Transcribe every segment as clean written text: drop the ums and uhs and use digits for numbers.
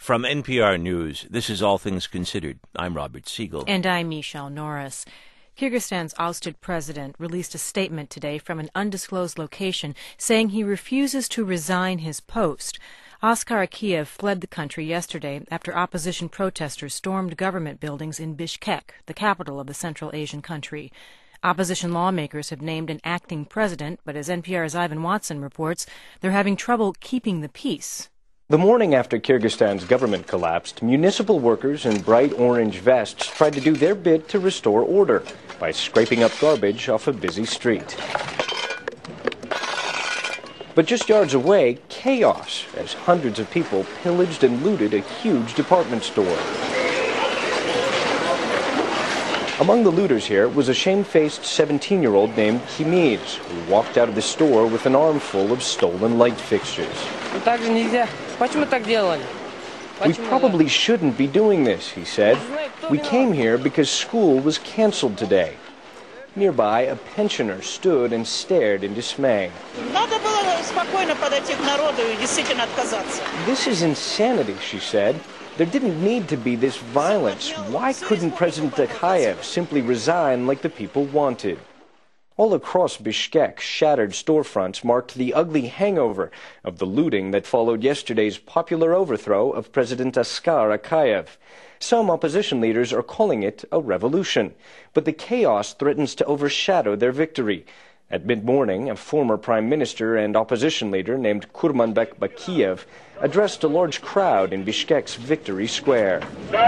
From NPR News, this is All Things Considered. I'm Robert Siegel. And I'm Michelle Norris. Kyrgyzstan's ousted president released a statement today from an undisclosed location saying he refuses to resign his post. Askar Akayev fled the country yesterday after opposition protesters stormed government buildings in Bishkek, the capital of the Central Asian country. Opposition lawmakers have named an acting president, but as NPR's Ivan Watson reports, they're having trouble keeping the peace. The morning after Kyrgyzstan's government collapsed, municipal workers in bright orange vests tried to do their bit to restore order by scraping up garbage off a busy street. But just yards away, chaos as hundreds of people pillaged and looted a huge department store. Among the looters here was a shamefaced 17-year-old named Kimiz, who walked out of the store with an armful of stolen light fixtures. We probably shouldn't be doing this, he said. We came here because school was canceled today. Nearby, a pensioner stood and stared in dismay. This is insanity, she said. There didn't need to be this violence. Why couldn't President Akayev simply resign like the people wanted? All across Bishkek, shattered storefronts marked the ugly hangover of the looting that followed yesterday's popular overthrow of President Askar Akayev. Some opposition leaders are calling it a revolution, but the chaos threatens to overshadow their victory. At mid-morning, a former prime minister and opposition leader named Kurmanbek Bakiev addressed a large crowd in Bishkek's Victory Square.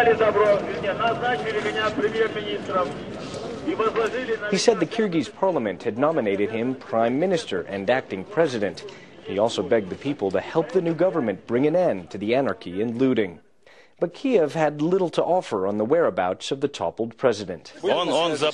He said the Kyrgyz parliament had nominated him prime minister and acting president. He also begged the people to help the new government bring an end to the anarchy and looting. But Kiev had little to offer on the whereabouts of the toppled president. He left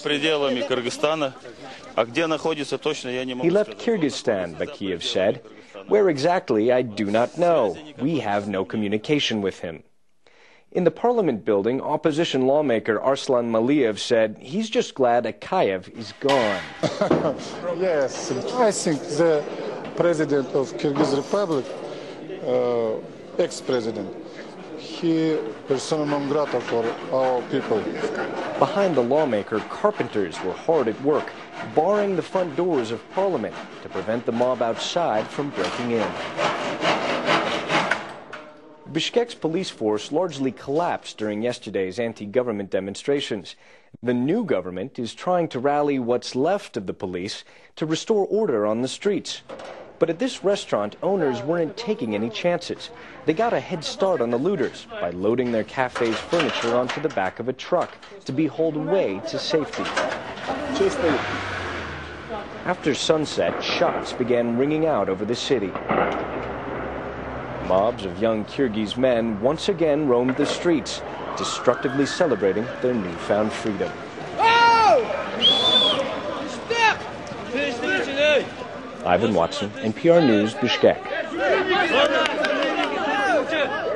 Kyrgyzstan, Bakiev said. Where exactly, I do not know. We have no communication with him. In the parliament building, opposition lawmaker Arslan Maliyev said he's just glad Akayev is gone. Yes, I think the president of Kyrgyz Republic, ex-president, he persona non grata for our people. Behind the lawmaker, carpenters were hard at work, barring the front doors of parliament to prevent the mob outside from breaking in. Bishkek's police force largely collapsed during yesterday's anti-government demonstrations. The new government is trying to rally what's left of the police to restore order on the streets. But at this restaurant, owners weren't taking any chances. They got a head start on the looters by loading their cafe's furniture onto the back of a truck to be hauled away to safety. After sunset, shots began ringing out over the city. Mobs of young Kyrgyz men once again roamed the streets, destructively celebrating their newfound freedom. Ivan Watson, NPR News, Bishkek.